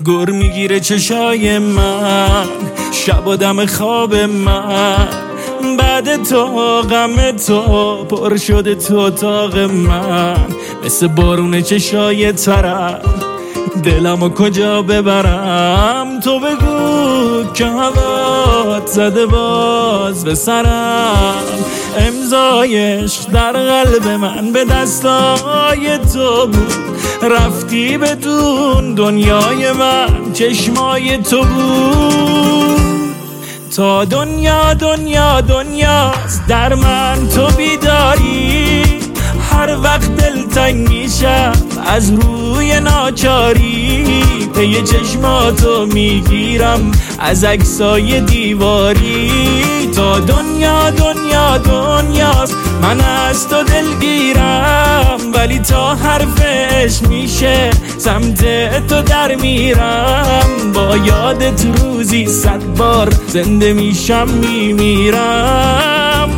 گر میگیره چشای من، شب و دم خواب من، بعد تو غم تو پر شده تو اتاق من، مثل بارون چشای ترم دلمو کجا ببرم. تو بگو که هوات زده باز به سرم، امضایش در قلب من به دستای تو بود، رفتی بدون دنیای من چشمای تو بود. تا دنیا دنیا دنیاست در من تو بیداری، هر وقت دلتنگ میشم از روی ناچاری، پی چشماتو میگیرم از عکسای دیواری. تا دنیا دنیا دنیاست من از تو دلگیرم، ولی تا حرفش میشه سمت تو در میرم، با یادت روزی 100 بار زنده میشم میمیرم.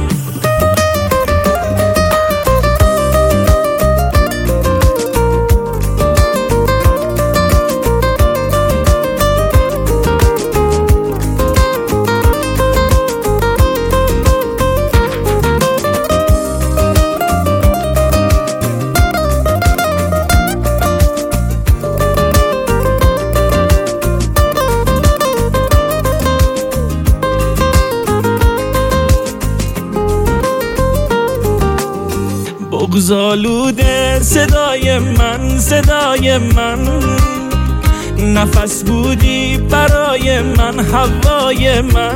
بغض‌آلوده صدای من، صدای من، نفس بودی برای من، هوای من،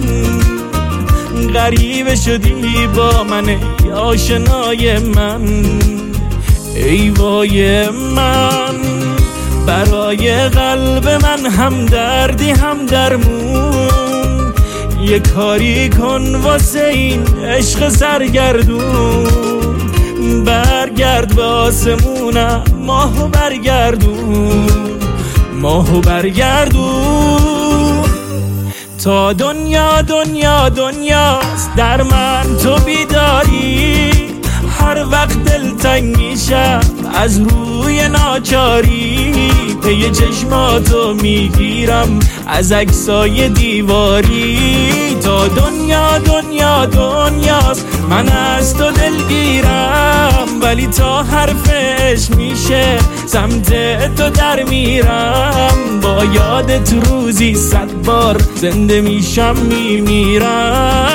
غریبه شدی با من ای آشنای من، ای وای من، برای قلب من هم دردی هم درمون، یه کاری کن واسه این عشق سرگردون، برگرد به آسمونم ماهو برگردون، ماهو برگردون. تا دنیا دنیا دنیاست در من تو بیداری، هر وقت دلتنگ میشم از روی ناچاری، پی چشماتو میگیرم از عکسای دیواری. تا دنیا دنیا دنیاست من از تو دلگیرم، ولی تا حرفش میشه سمت تو در میرم، با یادت روزی 100 بار زنده میشم میمیرم.